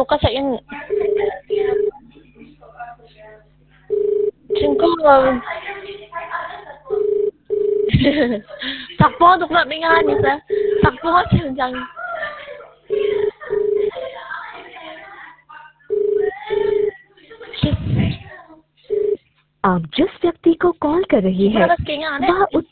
suka sa yung singko takpo duk na bingan isa takpo siyang आप जिस व्यक्ति को कॉल कर रही है Malas kay nga, ane? वह